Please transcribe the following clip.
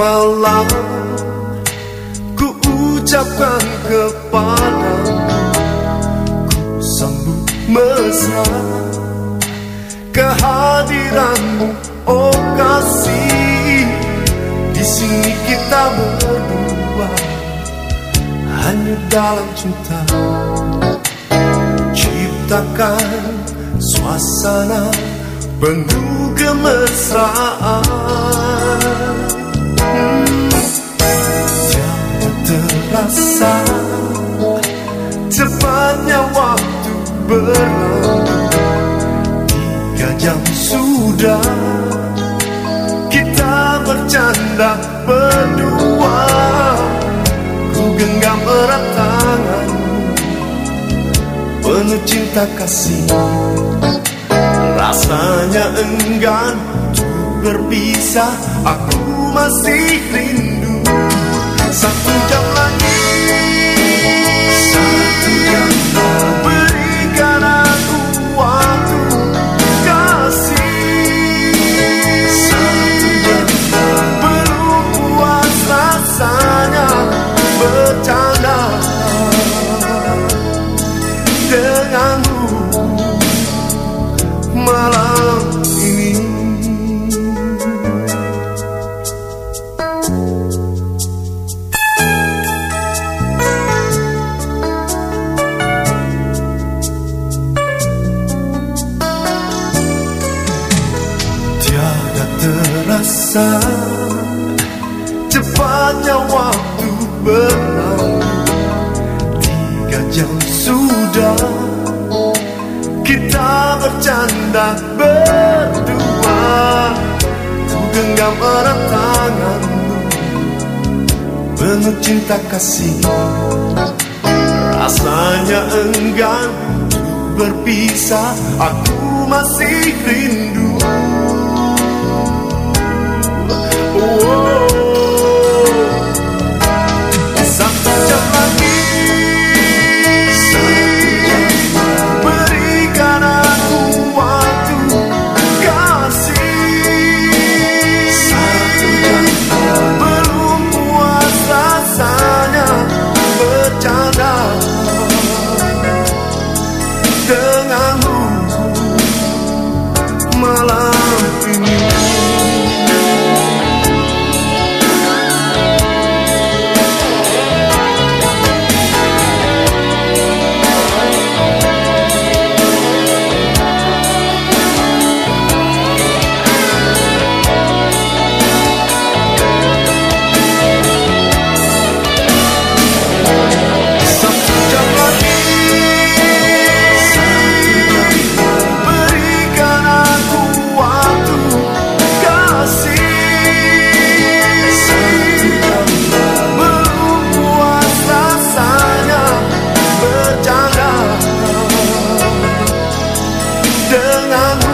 malam ku ucapkan kepadamu, ku sambut mesra kehadiranmu, oh kasih. Di sini kita berdua hanya dalam cinta, ciptakan suasana penuh kemesraan. Tiada terasa cepatnya waktu berlalu, 3 jam sudah kita bercanda berdua. Ku genggam erat tanganmu, penuh cinta kasih. Rasanya enggan untuk berpisah, aku masih rindu. 1 jam lagi, 1 jam lagi, berikan aku waktu kasih. 1 jam lagi, belum puas rasanya bercanda denganmu malam ini. Tiada terasa cepatnya waktu berlalu, 3 jam sudah kita bercanda berdua. Ku genggam erat tanganmu, penuh cinta kasih. Rasanya enggan untuk berpisah, aku masih rindu. Oh, 1 jam lagi, berikan aku waktu kasih. 1 jam belum puas rasanya bercanda denganmu malam ini. Dengan